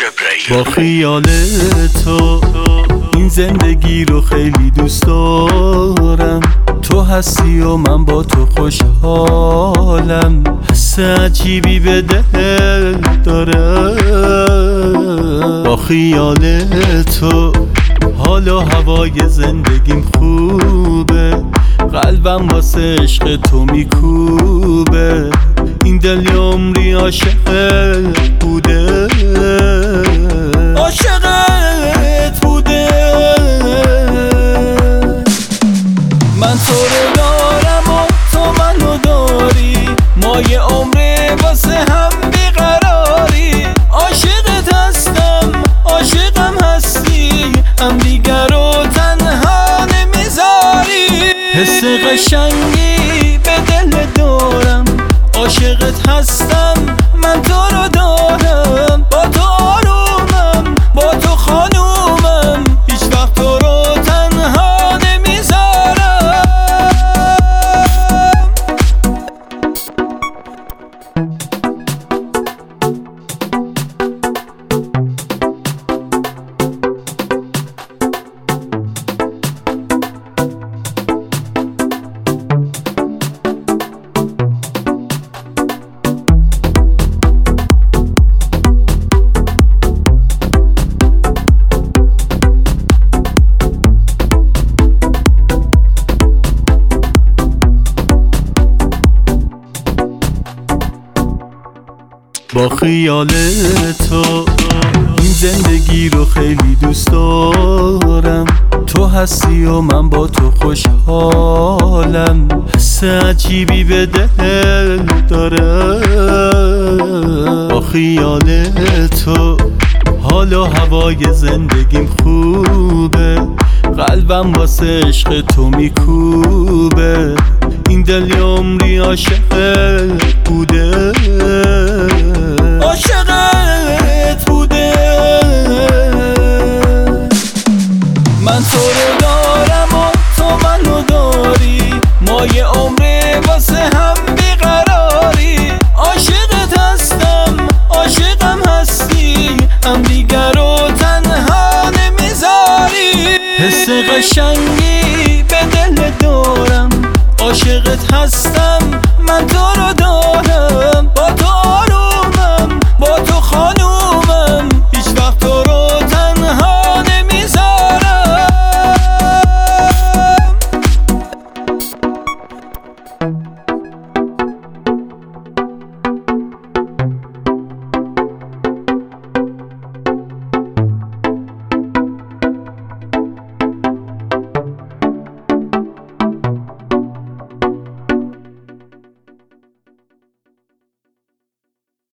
با خیال تو این زندگی رو خیلی دوست دارم. تو هستی و من با تو خوشحالم. حس عجیبی به دل دارم. با خیال تو حال و هوای زندگیم خوبه. قلبم واسه عشق تو میکوبه. این دل یه عمری عاشقت بوده، عاشقت بوده. من تو رو دارم و تو منو داری. ما یه عمره واسه هم بیقراری. عاشقت هستم، عاشقم هستی. هم دیگر رو تنها نمیذاری. حس قشنگی به دل دارم. عاشقت هستم، من تو رو دارم. با تو آرومم، با تو خانومم. هیچ وقت تو رو تنها نمیذارم. با خیال تو این زندگی رو خیلی دوست دارم. تو هستی و من با تو خوشحالم. حس عجیبی به دل دارم. با خیال تو حال و هوای زندگیم خوبه. قلبم واسه عشق تو میکوبه. این دل یه عمری عاشقت بوده، عاشقت بوده. من تو رو دارم و تو منو داری. ما یه عمره واسه هم بیقراری. عاشقت هستم، عاشقم هستی. هم دیگر رو تنها نمیذاری. حس قشنگی به دل دارم. عاشقت هستم، من تو